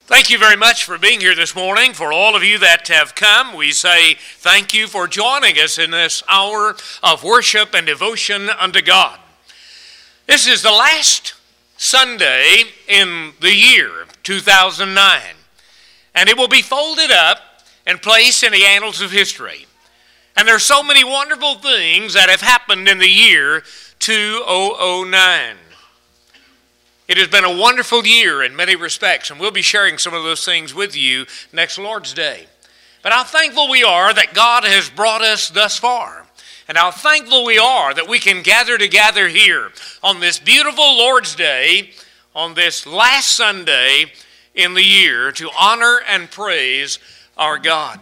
Thank you very much for being here this morning. For all of you that have come, we say thank you for joining us in this hour of worship and devotion unto God. This is the last Sunday in the year 2009, and it will be folded up and placed in the annals of history. And there are so many wonderful things that have happened in the year 2009. It has been a wonderful year in many respects, and we'll be sharing some of those things with you next Lord's Day. But how thankful we are that God has brought us thus far, and how thankful we are that we can gather together here on this beautiful Lord's Day, on this last Sunday in the year, to honor and praise our God.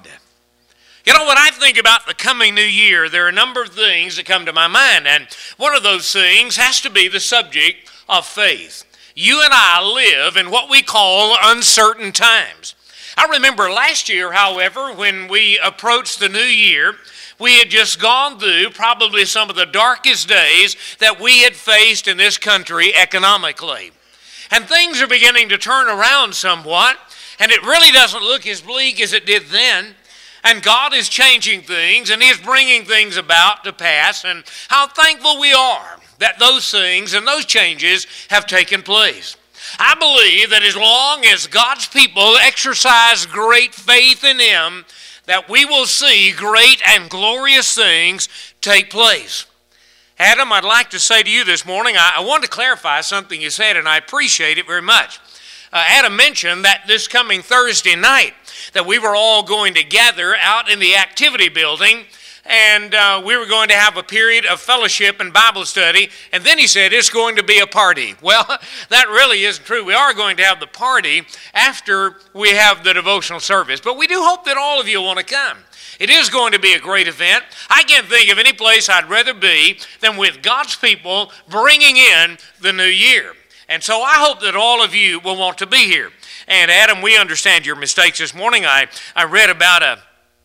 You know, when I think about the coming new year, there are a number of things that come to my mind, and one of those things has to be the subject of faith. You and I live in what we call uncertain times. I remember last year, however, when we approached the new year, we had just gone through probably some of the darkest days that we had faced in this country economically. And things are beginning to turn around somewhat, and it really doesn't look as bleak as it did then. And God is changing things, and He is bringing things about to pass, and how thankful we are that those things and those changes have taken place. I believe that as long as God's people exercise great faith in Him, that we will see great and glorious things take place. Adam, I'd like to say to you this morning, I want to clarify something you said, and I appreciate it very much. Adam mentioned that this coming Thursday night, that we were all going to gather out in the activity building, and we were going to have a period of fellowship and Bible study, and then he said it's going to be a party. Well, that really isn't true. We are going to have the party after we have the devotional service, but we do hope that all of you want to come. It is going to be a great event. I can't think of any place I'd rather be than with God's people bringing in the new year. And so I hope that all of you will want to be here. And Adam, we understand your mistakes this morning. I read about a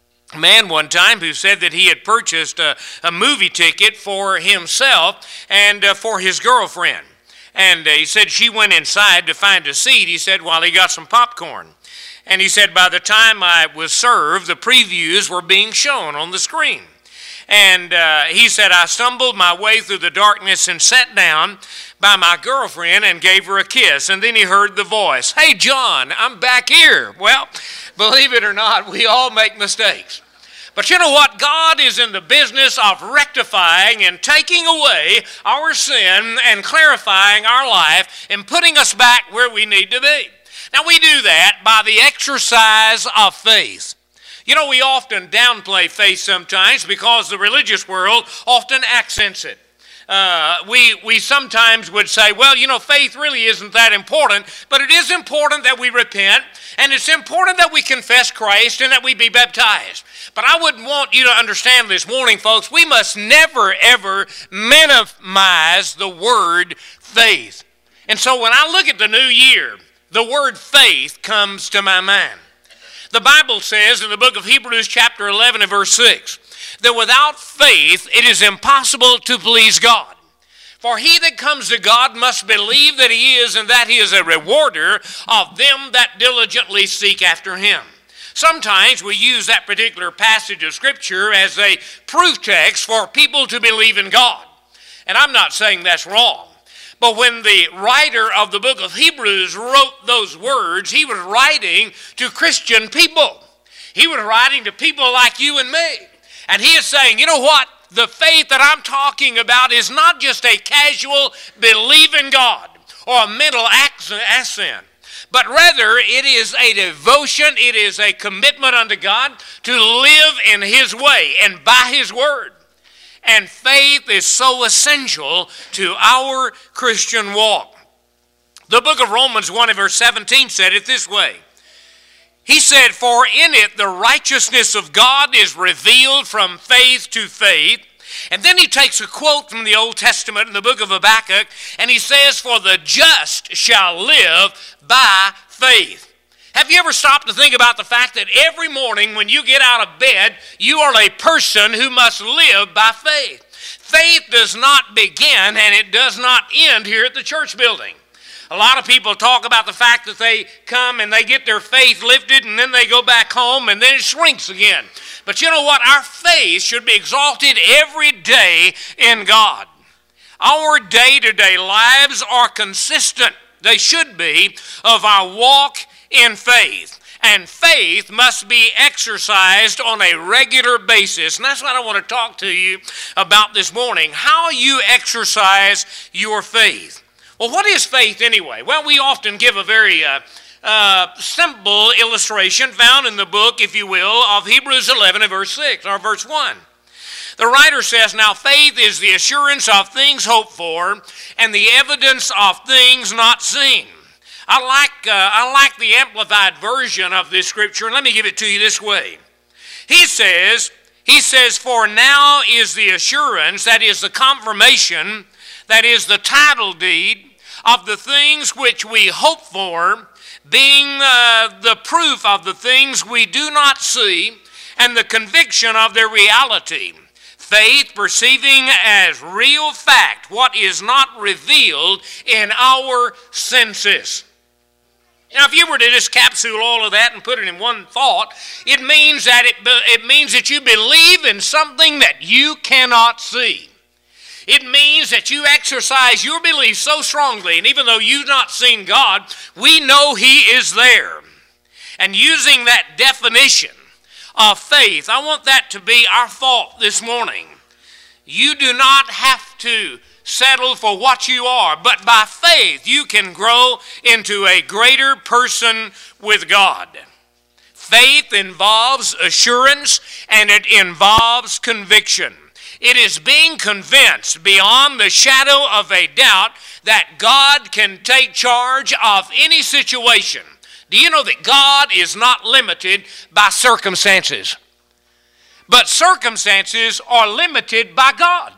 man one time who said that he had purchased a movie ticket for himself and for his girlfriend. And he said she went inside to find a seat, he said, while he got some popcorn. And he said, by the time I was served, the previews were being shown on the screen. And he said, I stumbled my way through the darkness and sat down by my girlfriend and gave her a kiss. And then he heard the voice, "Hey, John, I'm back here." Well, believe it or not, we all make mistakes. But you know what? God is in the business of rectifying and taking away our sin and clarifying our life and putting us back where we need to be. Now, we do that by the exercise of faith. You know, we often downplay faith sometimes because the religious world often accents it. We sometimes would say, well, you know, faith really isn't that important, but it is important that we repent, and it's important that we confess Christ and that we be baptized. But I would want you to understand this morning, folks, we must never, ever minimize the word faith. And so when I look at the new year, the word faith comes to my mind. The Bible says in the book of Hebrews chapter 11 and verse 6, that without faith it is impossible to please God. For he that comes to God must believe that He is, and that He is a rewarder of them that diligently seek after Him. Sometimes we use that particular passage of Scripture as a proof text for people to believe in God. And I'm not saying that's wrong. But when the writer of the book of Hebrews wrote those words, he was writing to Christian people. He was writing to people like you and me. And he is saying, you know what? The faith that I'm talking about is not just a casual belief in God or a mental assent, but rather it is a devotion, it is a commitment unto God to live in His way and by His word. And faith is so essential to our Christian walk. The book of Romans 1 and verse 17 said it this way. He said, for in it the righteousness of God is revealed from faith to faith. And then he takes a quote from the Old Testament in the book of Habakkuk, and he says, for the just shall live by faith. Have you ever stopped to think about the fact that every morning when you get out of bed, you are a person who must live by faith? Faith does not begin and it does not end here at the church building. A lot of people talk about the fact that they come and they get their faith lifted and then they go back home and then it shrinks again. But you know what? Our faith should be exalted every day in God. Our day-to-day lives are consistent. They should be of our walk in faith. And faith must be exercised on a regular basis. And that's what I want to talk to you about this morning. How you exercise your faith. Well, what is faith anyway? Well, we often give a very simple illustration found in the book, if you will, of Hebrews 11 and verse 6, or verse 1. The writer says, now faith is the assurance of things hoped for and the evidence of things not seen. I like the amplified version of this scripture, and let me give it to you this way. He says, for now is the assurance, that is the confirmation, that is the title deed of the things which we hope for, being the proof of the things we do not see, and the conviction of their reality. Faith perceiving as real fact what is not revealed in our senses. Now, if you were to just capsule all of that and put it in one thought, it means that you believe in something that you cannot see. It means that you exercise your belief so strongly, and even though you've not seen God, we know He is there. And using that definition of faith, I want that to be our thought this morning. You do not have to settle for what you are, but by faith you can grow into a greater person with God. Faith involves assurance and it involves conviction. It is being convinced beyond the shadow of a doubt that God can take charge of any situation. Do you know that God is not limited by circumstances? But circumstances are limited by God.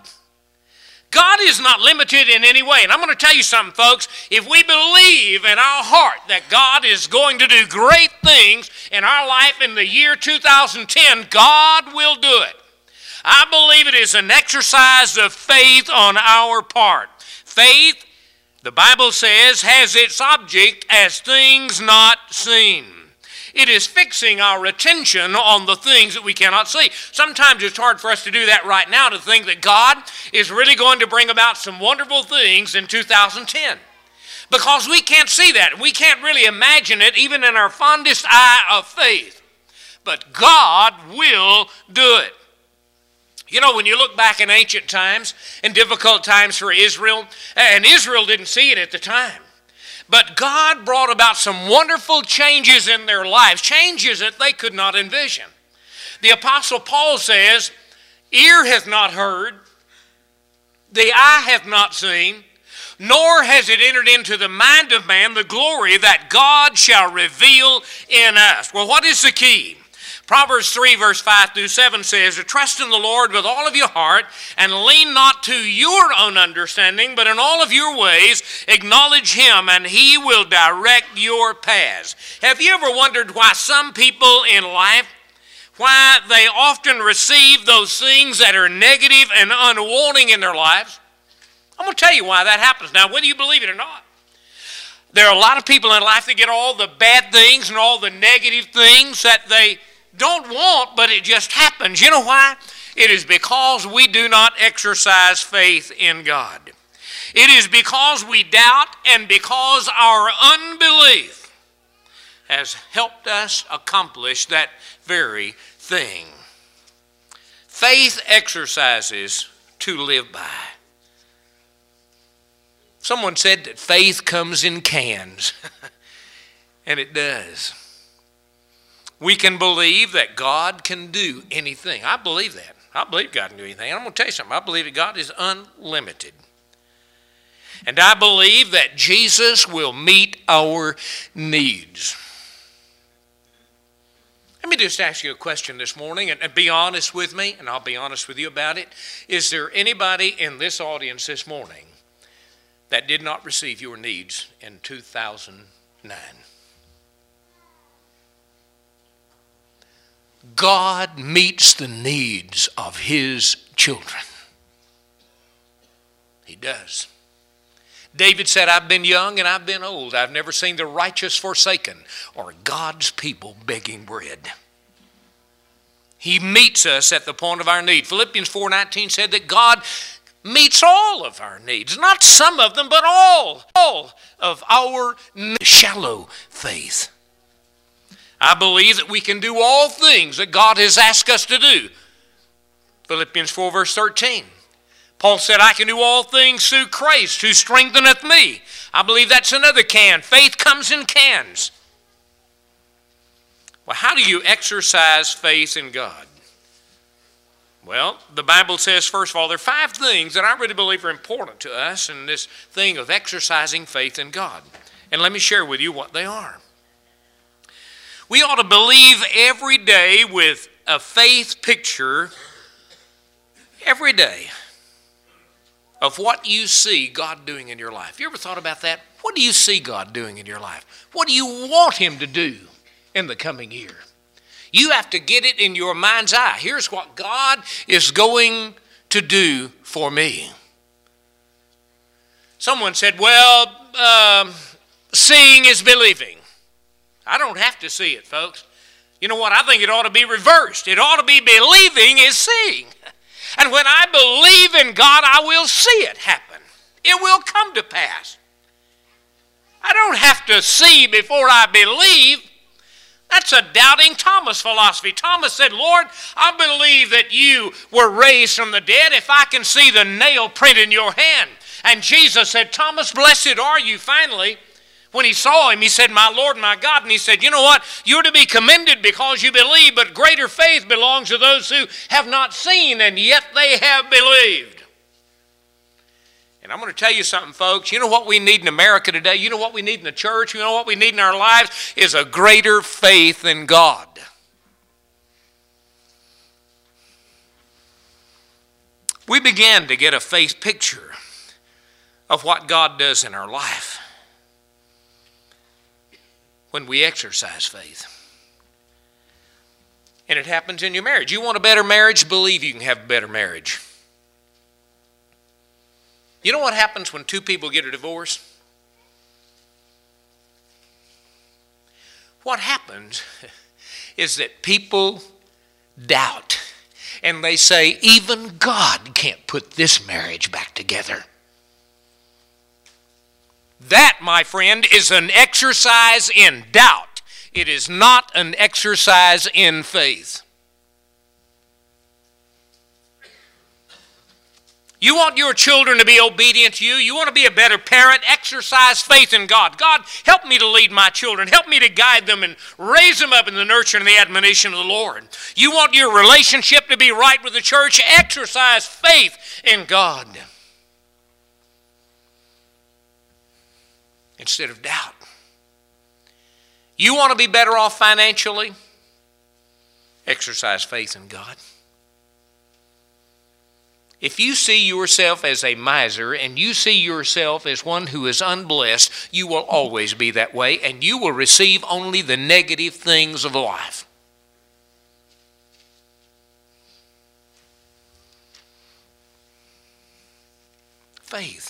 God is not limited in any way. And I'm going to tell you something, folks. If we believe in our heart that God is going to do great things in our life in the year 2010, God will do it. I believe it is an exercise of faith on our part. Faith, the Bible says, has its object as things not seen. It is fixing our attention on the things that we cannot see. Sometimes it's hard for us to do that right now, to think that God is really going to bring about some wonderful things in 2010. Because we can't see that. We can't really imagine it even in our fondest eye of faith. But God will do it. You know, when you look back in ancient times and difficult times for Israel, and Israel didn't see it at the time, but God brought about some wonderful changes in their lives, changes that they could not envision. The Apostle Paul says, ear hath not heard, the eye hath not seen, nor has it entered into the mind of man the glory that God shall reveal in us. Well, what is the key? Proverbs 3 verse 5 through 7 says, trust in the Lord with all of your heart and lean not to your own understanding, but in all of your ways acknowledge Him and He will direct your paths. Have you ever wondered why some people in life, why they often receive those things that are negative and unwanting in their lives? I'm going to tell you why that happens now, whether you believe it or not. There are a lot of people in life that get all the bad things and all the negative things that they don't want, but it just happens. You know why? It is because we do not exercise faith in God. It is because we doubt and because our unbelief has helped us accomplish that very thing. Faith exercises to live by. Someone said that faith comes in cans, and it does. We can believe that God can do anything. I believe that. I believe God can do anything. And I'm going to tell you something. I believe that God is unlimited. And I believe that Jesus will meet our needs. Let me just ask you a question this morning, and be honest with me, and I'll be honest with you about it. Is there anybody in this audience this morning that did not receive your needs in 2009? God meets the needs of His children. He does. David said, I've been young and I've been old. I've never seen the righteous forsaken or God's people begging bread. He meets us at the point of our need. Philippians 4:19 said that God meets all of our needs. Not some of them, but all of our shallow faith. I believe that we can do all things that God has asked us to do. Philippians 4 verse 13. Paul said, I can do all things through Christ who strengtheneth me. I believe that's another can. Faith comes in cans. Well, how do you exercise faith in God? Well, the Bible says, first of all, there are 5 things that I really believe are important to us in this thing of exercising faith in God. And let me share with you what they are. We ought to believe every day with a faith picture every day of what you see God doing in your life. You ever thought about that? What do you see God doing in your life? What do you want Him to do in the coming year? You have to get it in your mind's eye. Here's what God is going to do for me. Someone said, well, seeing is believing. I don't have to see it, folks. You know what? I think it ought to be reversed. It ought to be believing is seeing. And when I believe in God, I will see it happen. It will come to pass. I don't have to see before I believe. That's a doubting Thomas philosophy. Thomas said, Lord, I believe that you were raised from the dead if I can see the nail print in your hand. And Jesus said, Thomas, blessed are you. Finally, when he saw him, he said, my Lord, my God. And he said, you know what? You're to be commended because you believe, but greater faith belongs to those who have not seen and yet they have believed. And I'm going to tell you something, folks. You know what we need in America today? You know what we need in the church? You know what we need in our lives? Is a greater faith in God. We began to get a faith picture of what God does in our life when we exercise faith. And it happens in your marriage. You want a better marriage? Believe you can have a better marriage. You know what happens when 2 people get a divorce? What happens is that people doubt. And they say, even God can't put this marriage back together. That, my friend, is an exercise in doubt. It is not an exercise in faith. You want your children to be obedient to you. You want to be a better parent. Exercise faith in God. God, help me to lead my children. Help me to guide them and raise them up in the nurture and the admonition of the Lord. You want your relationship to be right with the church. Exercise faith in God instead of doubt. You want to be better off financially? Exercise faith in God. If you see yourself as a miser and you see yourself as one who is unblessed, you will always be that way, and you will receive only the negative things of life. Faith.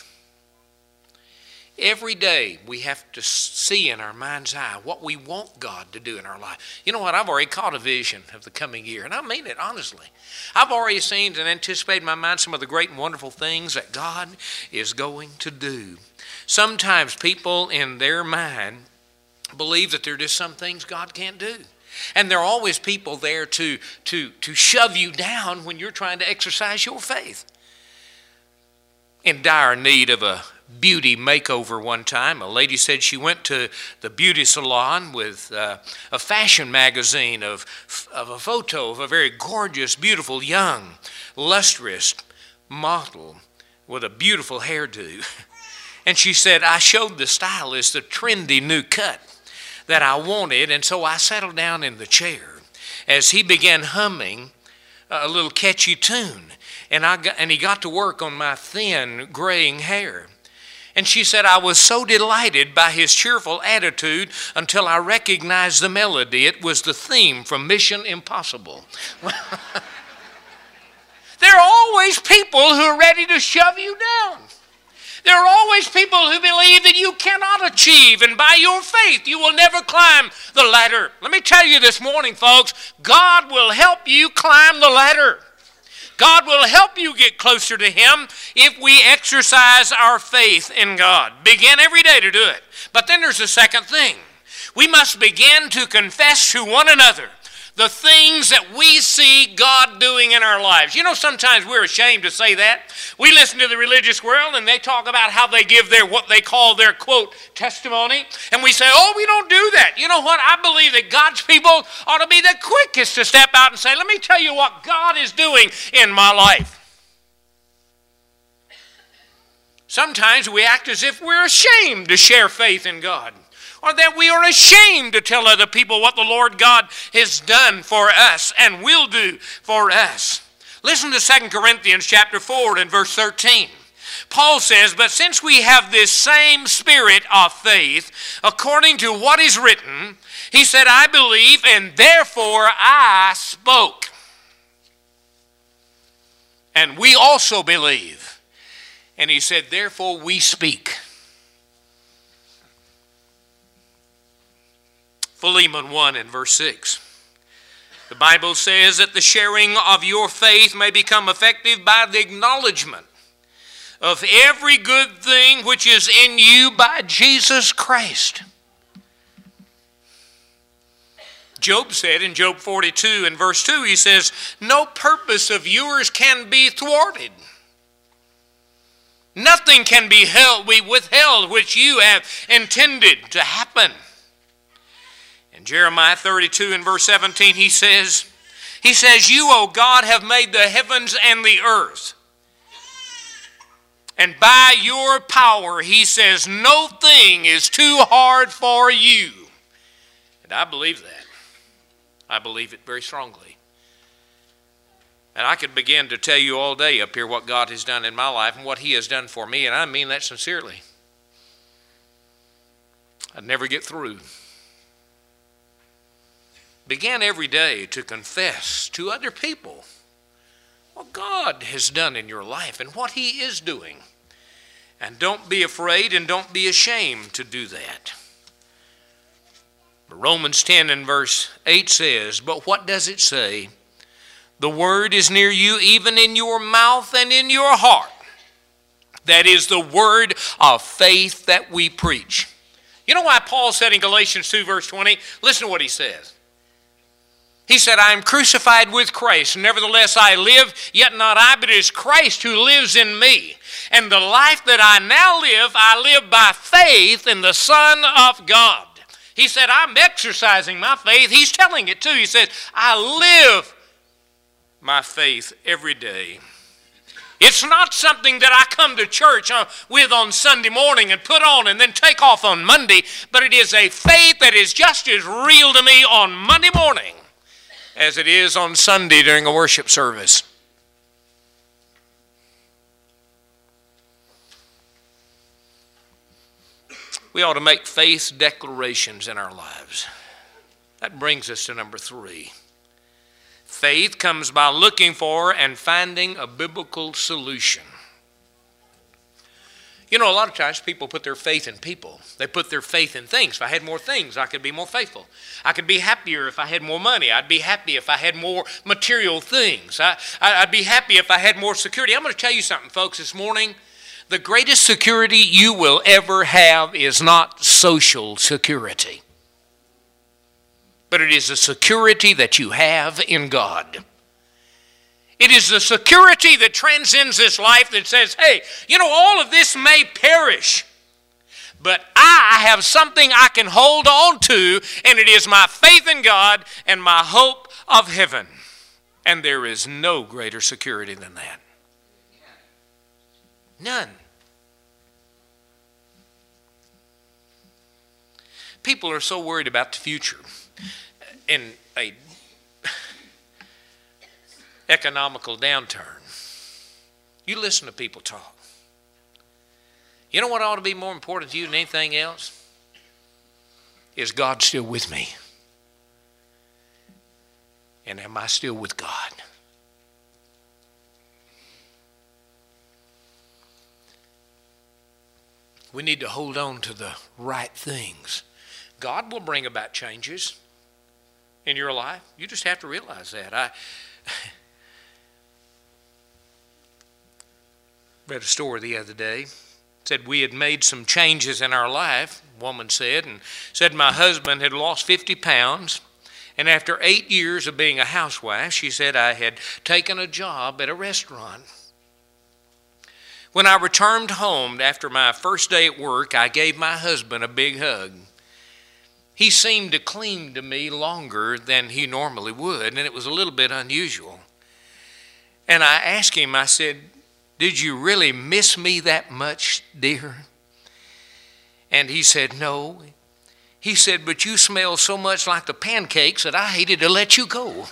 Every day we have to see in our mind's eye what we want God to do in our life. You know what? I've already caught a vision of the coming year, and I mean it honestly. I've already seen and anticipated in my mind some of the great and wonderful things that God is going to do. Sometimes people in their mind believe that there are just some things God can't do. And there are always people there to shove you down when you're trying to exercise your faith. In dire need of a beauty makeover one time, a lady said she went to the beauty salon with a fashion magazine of a photo of a very gorgeous, beautiful, young, lustrous model with a beautiful hairdo. And she said, I showed the stylist the trendy new cut that I wanted, and so I settled down in the chair as he began humming a little catchy tune. And he got to work on my thin, graying hair. And she said, I was so delighted by his cheerful attitude until I recognized the melody. It was the theme from Mission Impossible. There are always people who are ready to shove you down. There are always people who believe that you cannot achieve, and by your faith you will never climb the ladder. Let me tell you this morning, folks, God will help you climb the ladder. God will help you get closer to Him if we exercise our faith in God. Begin every day to do it. But then there's a second thing. We must begin to confess to one another the things that we see God doing in our lives. You know, sometimes we're ashamed to say that. We listen to the religious world and they talk about how they give their, what they call their, quote, testimony. And we say, oh, we don't do that. You know what? I believe that God's people ought to be the quickest to step out and say, let me tell you what God is doing in my life. Sometimes we act as if we're ashamed to share faith in God, or that we are ashamed to tell other people what the Lord God has done for us and will do for us. Listen to 2 Corinthians chapter 4 and verse 13. Paul says, but since we have this same spirit of faith, according to what is written, he said, I believe, and therefore I spoke. And we also believe. And he said, therefore we speak. Philemon 1 and verse 6. The Bible says that the sharing of your faith may become effective by the acknowledgement of every good thing which is in you by Jesus Christ. Job said in Job 42 and verse 2, he says, no purpose of yours can be thwarted. Nothing can be withheld which you have intended to happen. In Jeremiah 32 and verse 17, he says, you, O God, have made the heavens and the earth. And by your power, he says, no thing is too hard for you. And I believe that. I believe it very strongly. And I could begin to tell you all day up here what God has done in my life and what He has done for me, and I mean that sincerely. I'd never get through. Begin every day to confess to other people what God has done in your life and what He is doing. And don't be afraid and don't be ashamed to do that. Romans 10 and verse 8 says, but what does it say? The word is near you, even in your mouth and in your heart. That is the word of faith that we preach. You know why Paul said in Galatians 2 verse 20? Listen to what he says. He said, I am crucified with Christ. Nevertheless I live, yet not I, but it is Christ who lives in me. And the life that I live by faith in the Son of God. He said, I'm exercising my faith. He's telling it too. He said, I live my faith every day. It's not something that I come to church with on Sunday morning and put on and then take off on Monday, but it is a faith that is just as real to me on Monday morning as it is on Sunday during a worship service. We ought to make faith declarations in our lives. That brings us to number 3. Faith comes by looking for and finding a biblical solution. You know, a lot of times people put their faith in people. They put their faith in things. If I had more things, I could be more faithful. I could be happier if I had more money. I'd be happy if I had more material things. I'd be happy if I had more security. I'm going to tell you something, folks, this morning. The greatest security you will ever have is not social security, but it is the security that you have in God. It is the security that transcends this life that says, hey, you know, all of this may perish, but I have something I can hold on to, and it is my faith in God and my hope of heaven. And there is no greater security than that. None. People are so worried about the future in a economical downturn. You listen to people talk. You know what ought to be more important to you than anything else? Is God still with me? And am I still with God? We need to hold on to the right things. God will bring about changes in your life. You just have to realize that. I read a story the other day. It said we had made some changes in our life, a woman said, and said my husband had lost 50 pounds. And after 8 years of being a housewife, she said I had taken a job at a restaurant. When I returned home after my first day at work, I gave my husband a big hug. He seemed to cling to me longer than he normally would, and it was a little bit unusual. And I asked him, I said, "Did you really miss me that much, dear?" And he said, "No." He said, "But you smell so much like the pancakes that I hated to let you go."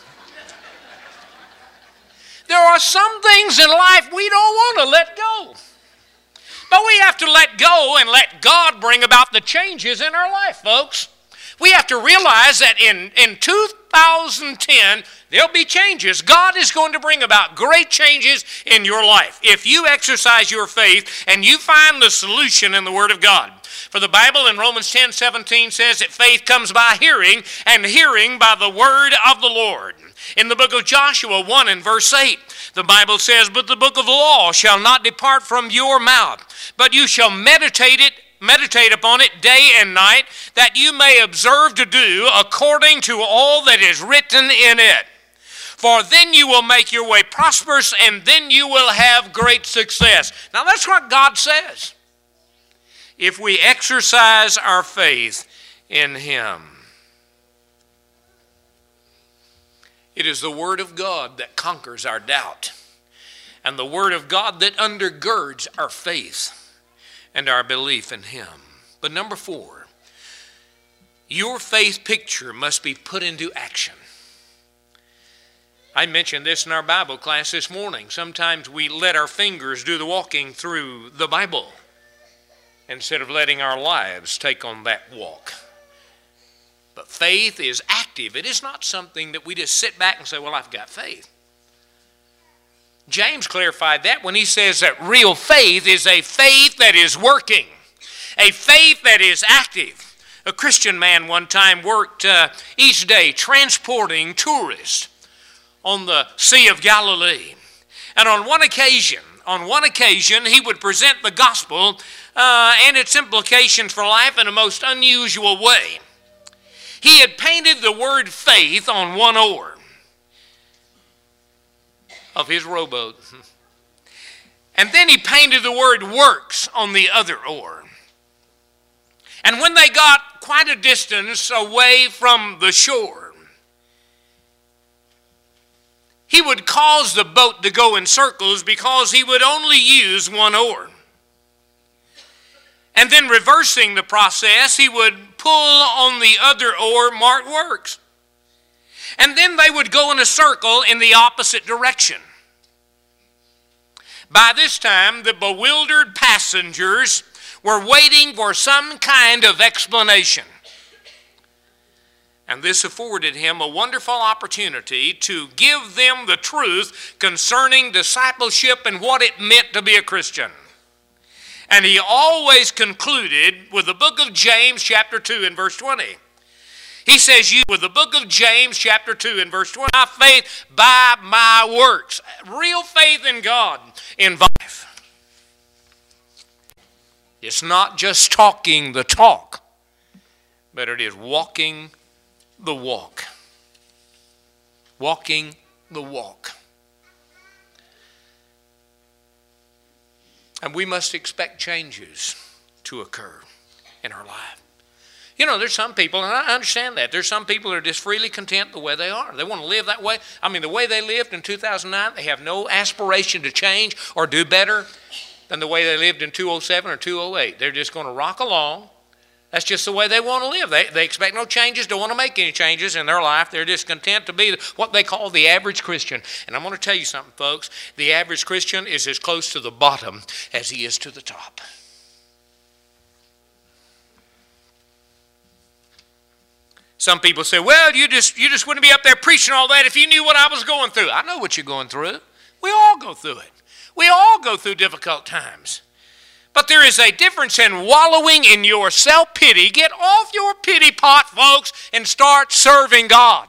There are some things in life we don't want to let go. But we have to let go and let God bring about the changes in our life, folks. We have to realize that in 2010, there'll be changes. God is going to bring about great changes in your life if you exercise your faith and you find the solution in the Word of God. For the Bible in Romans 10:17 says that faith comes by hearing, and hearing by the word of the Lord. In the book of Joshua 1 and verse 8, the Bible says, "But the book of the law shall not depart from your mouth, but you shall meditate upon it day and night, that you may observe to do according to all that is written in it. For then you will make your way prosperous, and then you will have great success." Now that's what God says, if we exercise our faith in Him. It is the Word of God that conquers our doubt, and the Word of God that undergirds our faith and our belief in Him. But number 4, your faith picture must be put into action. I mentioned this in our Bible class this morning. Sometimes we let our fingers do the walking through the Bible instead of letting our lives take on that walk. But faith is active. It is not something that we just sit back and say, "Well, I've got faith." James clarified that when he says that real faith is a faith that is working, a faith that is active. A Christian man one time worked each day transporting tourists on the Sea of Galilee. And on one occasion, he would present the gospel and its implications for life in a most unusual way. He had painted the word faith on one oar of his rowboat. And then he painted the word works on the other oar. And when they got quite a distance away from the shore, he would cause the boat to go in circles because he would only use one oar. And then reversing the process, he would pull on the other oar marked works. And then they would go in a circle in the opposite direction. By this time, the bewildered passengers were waiting for some kind of explanation. And this afforded him a wonderful opportunity to give them the truth concerning discipleship and what it meant to be a Christian. And he always concluded with the book of James chapter 2 and verse 20. He says, with the book of James chapter 2 and verse 20, "My faith by my works." Real faith in God in life. It's not just talking the talk, but it is walking the walk. Walking the walk. And we must expect changes to occur in our life. You know, there's some people, and I understand that, there's some people that are just freely content the way they are. They want to live that way. I mean, the way they lived in 2009, they have no aspiration to change or do better than the way they lived in 2007 or 2008. They're just going to rock along. That's just the way they want to live. They expect no changes, don't want to make any changes in their life. They're just content to be what they call the average Christian. And I'm going to tell you something, folks. The average Christian is as close to the bottom as he is to the top. Some people say, "Well, you just wouldn't be up there preaching all that if you knew what I was going through." I know what you're going through. We all go through it. We all go through difficult times. But there is a difference in wallowing in your self-pity. Get off your pity pot, folks, and start serving God.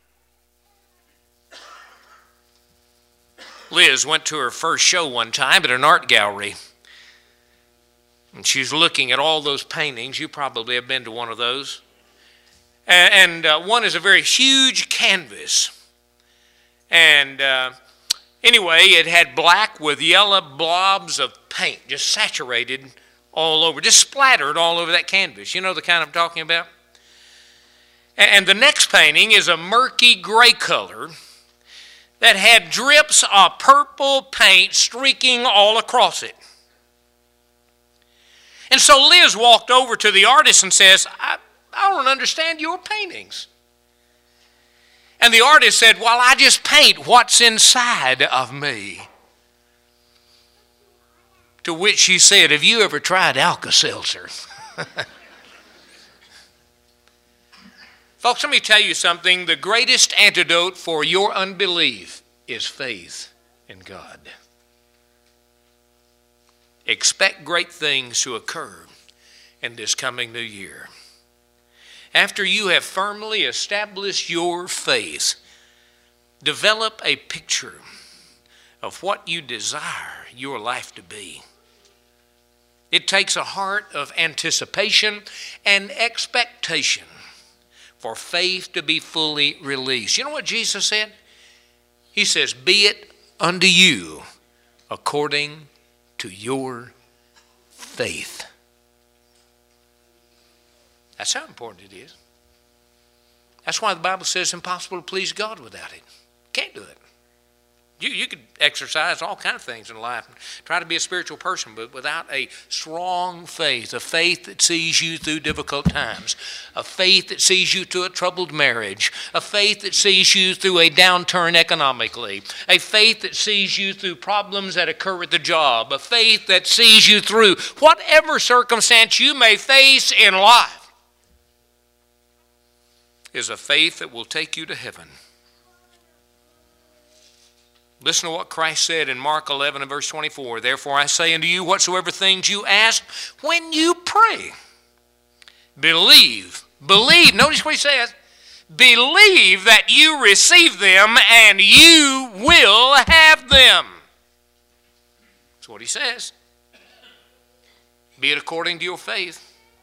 Liz went to her first show one time at an art gallery. And she's looking at all those paintings. You probably have been to one of those. And one is a very huge canvas. And anyway, it had black with yellow blobs of paint, just saturated all over, just splattered all over that canvas. You know the kind I'm talking about? And the next painting is a murky gray color that had drips of purple paint streaking all across it. And so Liz walked over to the artist and says, I don't understand your paintings. And the artist said, well, I just paint what's inside of me. To which she said, have you ever tried Alka-Seltzer? Folks, let me tell you something. The greatest antidote for your unbelief is faith in God. Expect great things to occur in this coming new year. After you have firmly established your faith, develop a picture of what you desire your life to be. It takes a heart of anticipation and expectation for faith to be fully released. You know what Jesus said? He says, be it unto you according to your faith. That's how important it is. That's why the Bible says it's impossible to please God without it. Can't do it. You could exercise all kinds of things in life, try to be a spiritual person, but without a strong faith, a faith that sees you through difficult times, a faith that sees you through a troubled marriage, a faith that sees you through a downturn economically, a faith that sees you through problems that occur at the job, a faith that sees you through whatever circumstance you may face in life, is a faith that will take you to heaven. Listen to what Christ said in Mark 11 and verse 24. Therefore I say unto you, whatsoever things you ask when you pray, believe. Notice what he says. Believe that you receive them and you will have them. That's what he says. Be it according to your faith.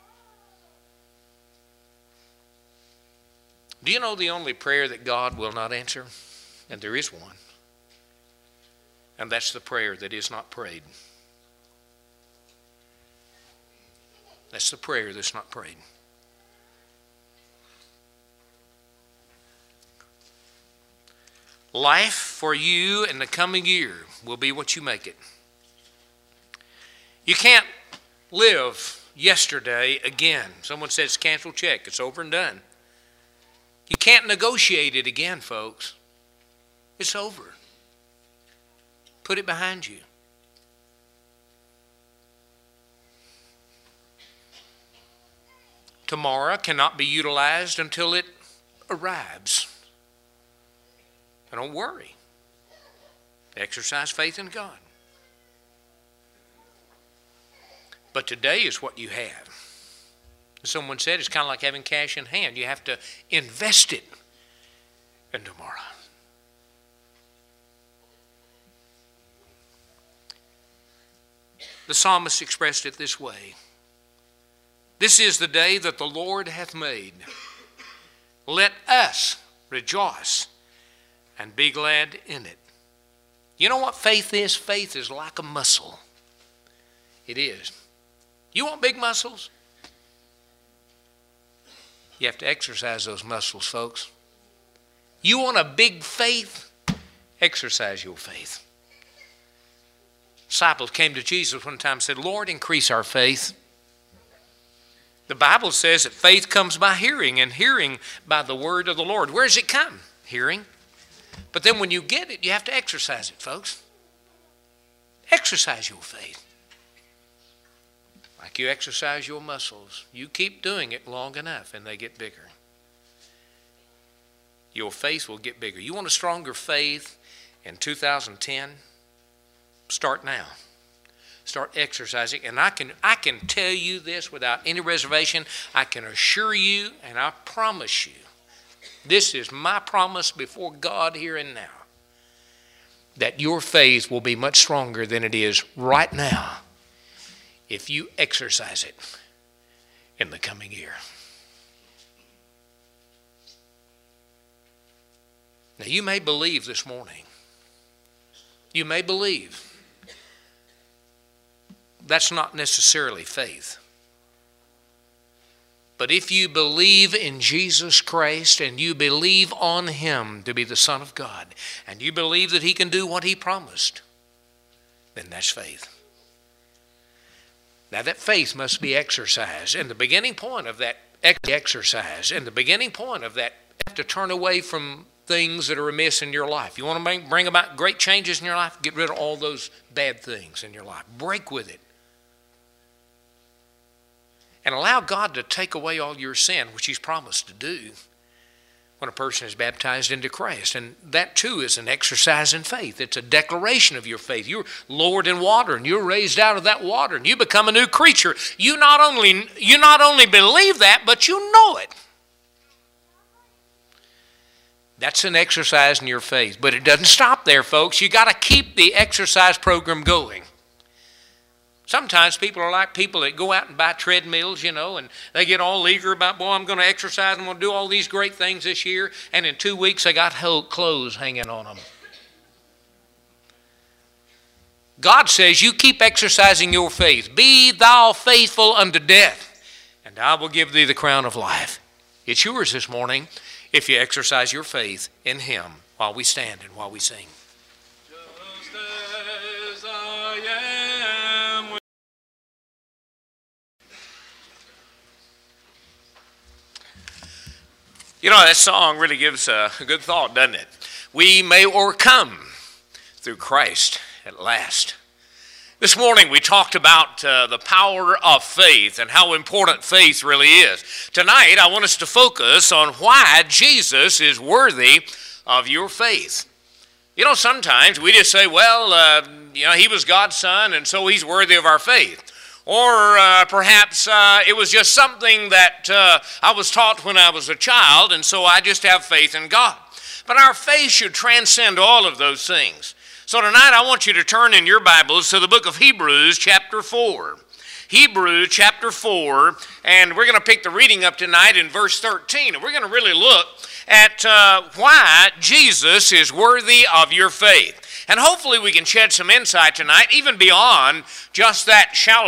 Do you know the only prayer that God will not answer? And there is one. And that's the prayer that is not prayed. That's the prayer that's not prayed. Life for you in the coming year will be what you make it. You can't live yesterday again. Someone says cancel check. It's over and done. You can't negotiate it again, folks. It's over. Put it behind you. Tomorrow cannot be utilized until it arrives. And don't worry. Exercise faith in God. But today is what you have. Someone said it's kind of like having cash in hand. You have to invest it in tomorrow. The psalmist expressed it this way. This is the day that the Lord hath made. Let us rejoice and be glad in it. You know what faith is? Faith is like a muscle. It is. You want big muscles? You have to exercise those muscles, folks. You want a big faith? Exercise your faith. Disciples came to Jesus one time and said, Lord, increase our faith. The Bible says that faith comes by hearing, and hearing by the word of the Lord. Where does it come? Hearing. But then when you get it, you have to exercise it, folks. Exercise your faith. Like you exercise your muscles. You keep doing it long enough and they get bigger. Your faith will get bigger. You want a stronger faith in 2010? Start now. Start exercising. And I can tell you this without any reservation. I can assure you, and I promise you, this is my promise before God here and now, that your faith will be much stronger than it is right now if you exercise it in the coming year. Now, you may believe this morning. You may believe. That's not necessarily faith. But if you believe in Jesus Christ and you believe on Him to be the Son of God, and you believe that He can do what He promised, then that's faith. Now that faith must be exercised. And the beginning point of that exercise, and the beginning point of that, you have to turn away from things that are amiss in your life. You want to bring about great changes in your life? Get rid of all those bad things in your life. Break with it. And allow God to take away all your sin, which He's promised to do when a person is baptized into Christ. And that too is an exercise in faith. It's a declaration of your faith. You're lowered in water and you're raised out of that water and you become a new creature. You not only believe that, but you know it. That's an exercise in your faith. But it doesn't stop there, folks. You got to keep the exercise program going. Sometimes people are like people that go out and buy treadmills, and they get all eager about, boy, I'm going to exercise, I'm going to do all these great things this year, and in 2 weeks they got clothes hanging on them. God says, you keep exercising your faith. Be thou faithful unto death, and I will give thee the crown of life. It's yours this morning if you exercise your faith in Him while we stand and while we sing. That song really gives a good thought, doesn't it? We may overcome through Christ at last. This morning we talked about the power of faith and how important faith really is. Tonight I want us to focus on why Jesus is worthy of your faith. Sometimes we just say, well, He was God's Son and so He's worthy of our faith. Or perhaps it was just something that I was taught when I was a child, and so I just have faith in God. But our faith should transcend all of those things. So tonight I want you to turn in your Bibles to the book of Hebrews chapter 4. Hebrews chapter 4, and we're going to pick the reading up tonight in verse 13. And we're going to really look at why Jesus is worthy of your faith. And hopefully we can shed some insight tonight, even beyond just that shallow